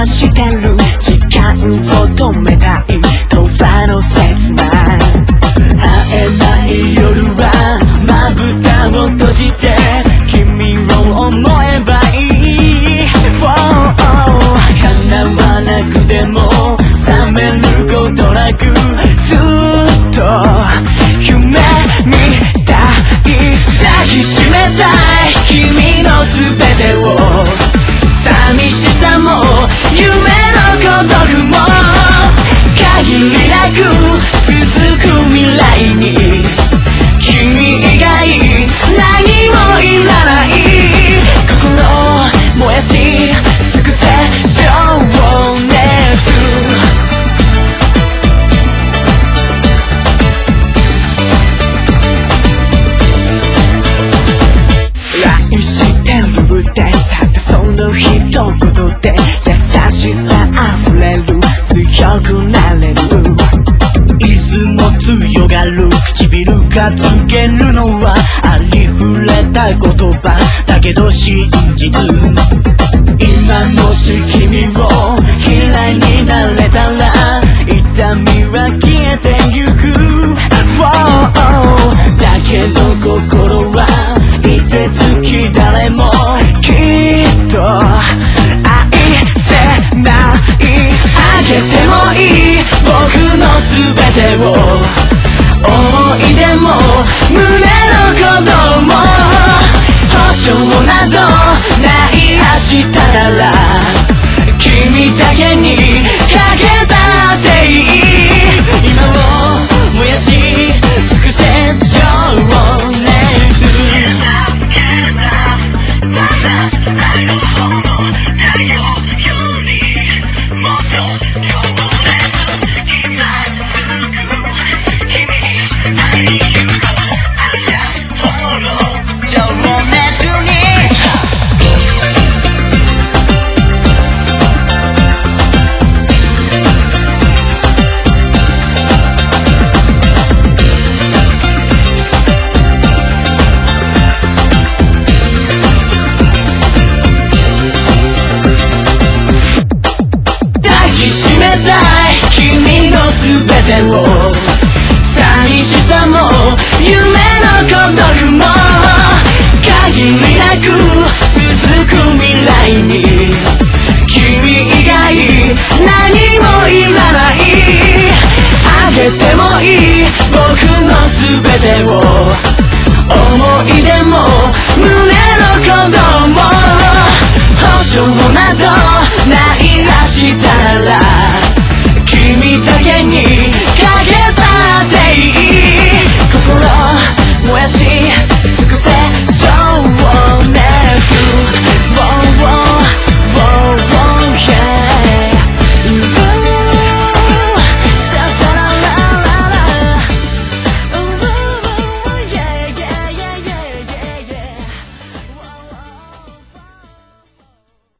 はしてる。時間を止めたい永遠の切ない会えない夜はまぶたを閉じて君を思えばいい、叶わなくても覚めることなくずっと夢見たい、抱きしめたい君の全てを、寂しさも夢の孤独も限りなく続く未来に君以外何もいらない、心燃やし尽くせ情熱、愛してるってたったその一言で優しさ溢れる、強くなれる、いつも強がる唇がつけるのはありふれた言葉だけど真実、今もし君を嫌いになれたら痛みは消えてゆく、だけど心はいてつき誰もきっと愛せない、あげてもいい僕の全てを、思い出も胸の鼓動も保証などない明日なら君だけにかけたっていい、今を燃やし尽くせ情熱、愛の炎太陽よりもっと強烈、今君に会いに行こう、朝ほど情熱に君の全てを、寂しさも夢の孤独も限りなく続く未来に君以外何もいらない、あげてもいい僕の全てを、思い出も